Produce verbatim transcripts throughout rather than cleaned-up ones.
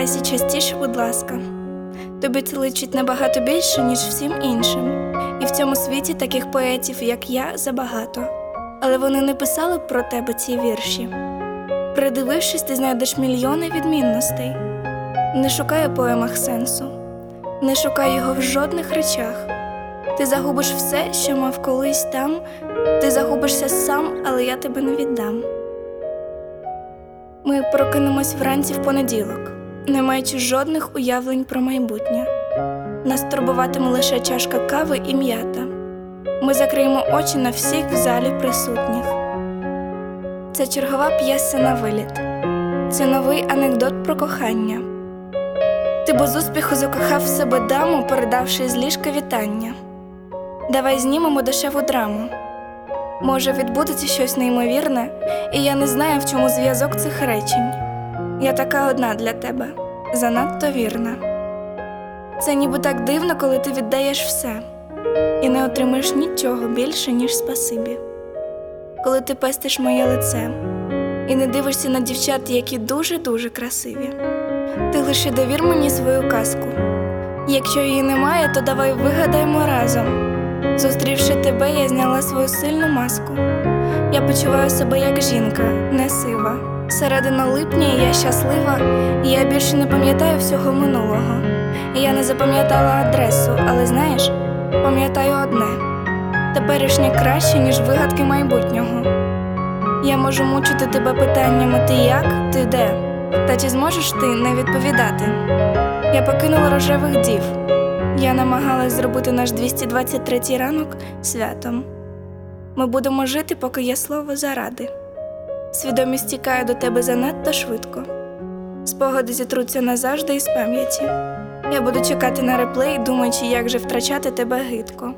Посміхайся частіше, будь ласка. Тобі це личить набагато більше, ніж всім іншим. І в цьому світі таких поетів, як я, забагато. Але вони не писали б про тебе ці вірші. Придивившись, ти знайдеш мільйони відмінностей. Не шукай у поемах сенсу. Не шукай його в жодних речах. Ти загубиш все, що мав колись там. Ти загубишся сам, але я тебе не віддам. Ми прокинемось вранці в понеділок, не маючи жодних уявлень про майбутнє. Нас турбуватиме лише чашка кави і м'ята. Ми закриємо очі на всіх в залі присутніх. Це чергова п'єса на виліт. Це новий анекдот про кохання. Ти без успіху закохав в себе даму, передавши з ліжка вітання. Давай знімемо дешеву драму. Може, відбудеться щось неймовірне, і я не знаю, в чому зв'язок цих речень. Я така одна для тебе, занадто вірна. Це ніби так дивно, коли ти віддаєш все і не отримаєш нічого більше, ніж спасибі. Коли ти пестиш моє лице і не дивишся на дівчат, які дуже-дуже красиві. Ти лише довір мені свою казку. Якщо її немає, то давай вигадаємо разом. Зустрівши тебе, я зняла свою сильну маску. Я почуваю себе як жінка, не сива. Середина липня, і я щаслива, і я більше не пам'ятаю всього минулого. І я не запам'ятала адресу, але знаєш, пам'ятаю одне. Теперішнє краще, ніж вигадки майбутнього. Я можу мучити тебе питаннями «ти як?», «ти де?», та чи зможеш ти не відповідати? Я покинула рожевих дів. Я намагалась зробити наш двісті двадцять третій ранок святом. Ми будемо жити, поки є слово заради. Свідомість тікає до тебе занадто швидко. Спогади зітруться назавжди із пам'яті. Я буду чекати на реплей, думаючи, як же втрачати тебе гидко.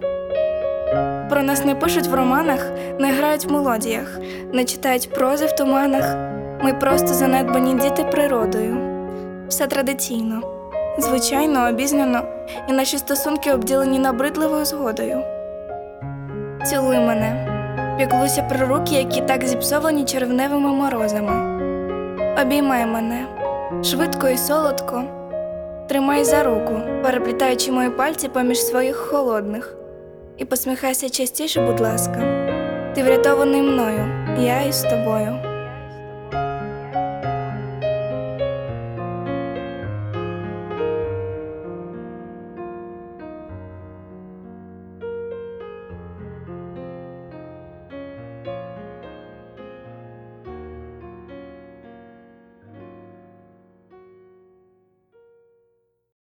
Про нас не пишуть в романах, не грають в мелодіях, не читають прози в туманах. Ми просто занедбані діти природою. Все традиційно, звичайно, обізнано, і наші стосунки обділені набридливою згодою. Цілуй мене, піклуйся про руки, які так зіпсовані червневими морозами. Обіймай мене, швидко і солодко, тримай за руку, переплітаючи мої пальці поміж своїх холодних. І посміхайся частіше, будь ласка. Ти врятований мною, я із тобою.